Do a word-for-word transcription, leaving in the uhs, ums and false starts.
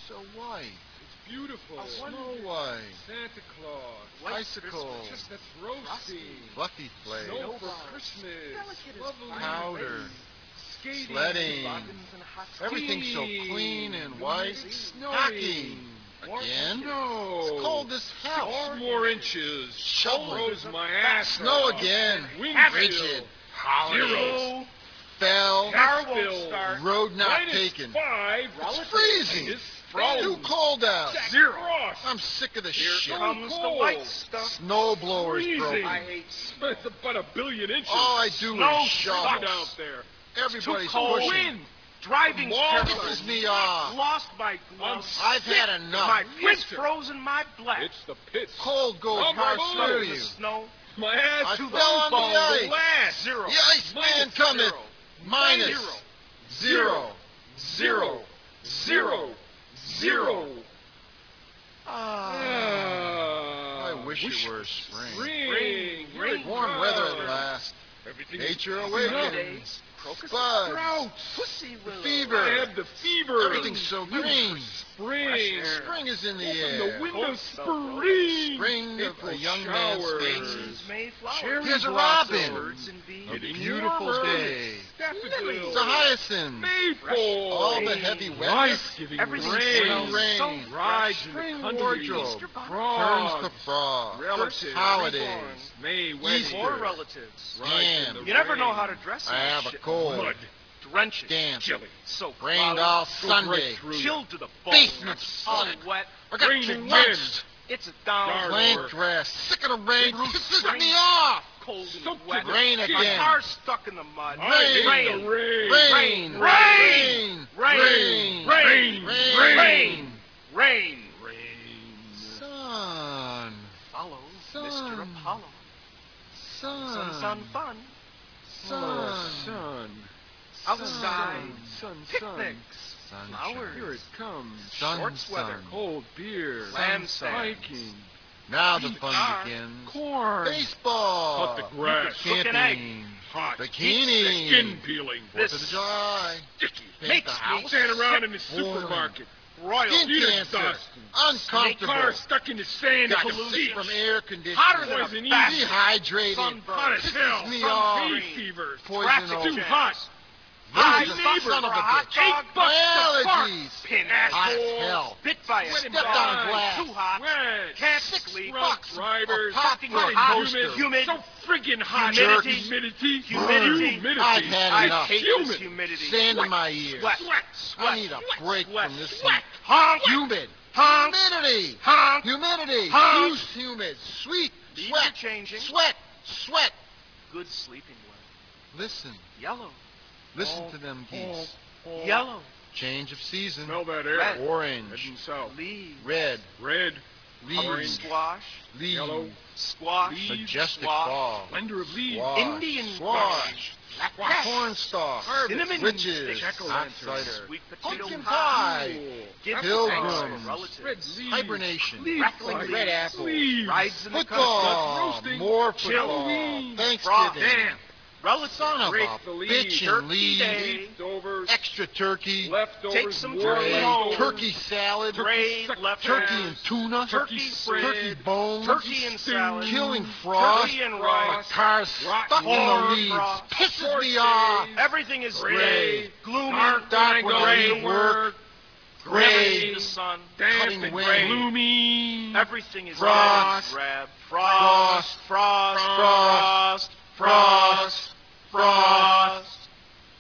so white. It's beautiful. Snow White. Santa Claus. White Icicle. Christmas. Chestnuts roasting. Fluffy Flake. Snow for Snowballs. Christmas. Delicate as Lovely Powder. lace. Skating. Sledding. Buttons and hot Everything's so Skiing. clean and white. It's snowing. Hockey. Again? No. It's cold as hell. Six more inches. Shovel. Froze my ass Snow off. again. Wind Frigid. chill. Holidays. Zero. Fell. Car won't Nashville. start. Road not Minus taken. five. It's freezing. Minus Too cold out. Zero. Frost. I'm sick of this Here shit. comes the cold. white stuff. Snow blowers Freezing. broken. I hate snow. It's about a billion inches. All I do Snow is shovel. sucks. out there. Everybody's Too cold. pushing. Wind. Driving's Wall terrible. pisses me off. Lost my gloves. I've had enough. My fist Winter. frozen my black. It's the pits. Cold goes Oh, my right God. through the you. snow. My ass I to fell the on the bone. ice. Glass. Zero. The Iceman Minus cometh. zero. Minus. Zero. Zero. Zero. Zero. Ah, Ah, I wish it were spring. Spring. Rain. Here Warm it weather comes. at last. Everything Nature is awakens. Days. Crocus. Buds. Droughts. Pussy willow. Fever. I have the fever. Everything's so green. Spring. Fresh air. Spring is in the Open air. the window. Cold Spring. Spring of April a young man's showers. face. Mayflowers. Cherry Here's a blossoms. robin. Birds and bees. A Getting beautiful warmer. day. Daffodils. It's a hyacinth. Maple. All the heavy wetness Life-giving Everything's rain. so, rain. so Rides fresh. in the Spring country. wardrobe Easter bunny. turns to Frogs. frost. Relatives. Holidays. May Easter. weddings. More relatives. Rides in Damn. the You never rain. know how to dress in I this have a shit. cold. Mud. Drenching. Damn. Chilly. So Rained cloudy. all Goes Sunday. right through you. Chilled to the bone. Basement So suck. wet. I got Rain and drenched. It's a down. Dark. Plant dress. Sick of the rain. Bruce Pisses Spring. me off. Cold and Soaked wet. to the Rain skin. My again. car's stuck in the mud. I hate Rain. the rain. Rain. Rain. Rain. Rain. Rain. Rain. Rain. Rain. Rain. Rain. Sun. Follow Sun. Mister Apollo. Sun. Sun, sun, fun. Sun. Sun. Outside. Sun, sun. Picnics. Sunshine. Flowers. Here it comes. Sun, Shorts weather. sun. Cold beer. Lamb Sunshine. Hiking. Now the In the fun car. begins. Corn. Baseball. Cut the grass. Cook an egg. Camping. Hot. Bikini. Skin peeling. Fourth of July. Sticky. Paint Makes the me house. Stand around in the Boring. supermarket. Royal. Skin Feet are cancer. dusting. My Uncomfortable. car stuck in the sand. Got Pollution. sick from air conditioning. Hotter than Poison a easy. bat. Dehydrated. Sunburn. Hot as Pisses hell. me Sun off. hay Green. fever. Poison Traffic oak. Too jams. hot. High Virgin neighbor son of for a a hot bitch. dog. Eight bucks to park. Allergies. Pin Hot as asshole. hell. Bit by a Sweating Stepped dog. on glass. Too hot. Wet. Can't Six sleep. bucks. Riders. A pop Talking for a hot. poster. Humid. So friggin' hot. Humidity. Humidity. Humidity. Humidity. I've had I enough. hate Humid. this humidity. Sand in my ears. Sweat. Sweat. Sweat. I need a break Sweat. from this Sweat. heat. Honk. Humid. Honk. Humidity. Honk. Humidity. Honk. Too humid. Sweet. Leaves Sweat. are changing. Sweat. Sweat. Good sleeping weather. Listen. Yellow. Listen to them geese. Yellow. Change of season. Smell that air. Red. Orange. Heading south. Leaves. Red. Red. Orange. Leaves. Squash. Leaves. Yellow. Squash. Leaves. Majestic Squash. fall. Splendor of leaves. Squash. Indian Squash. Black Squash. cat. Cornstalk. Cinnamon Witches. stick. Hot Jack-o'-lantern. cider. Sweet potato Pumpkin pie. pie. Give Pilgrims. thanks for relatives. Red leaves. Hibernation. Leaf Rattling lights. red apples. Leaves. Rides in the country. Football. roasting. More Chill. football. Halloween. Thanksgiving. Damn. Relatives. Son of Break a the bitch leaves. and Turkey leave. day. Leftovers. Extra turkey. Leftovers. Take some more turkey Gray. home. Turkey salad. Gray suck- left Turkey hand. and tuna. Turkey spread. Turkey bones. Turkey and salad. Killing frost. Turkey and My rice. car's Rotten stuck in the corn leaves. frost. Pisses me Short off. days. Everything is Gray. gray. Gloomy. Dark, Dark when I gray. go to work. Gray. The sun. Damp Cutting and wind. gloomy. Everything is Frost. red, drab. Frost. Frost. Frost. Frost.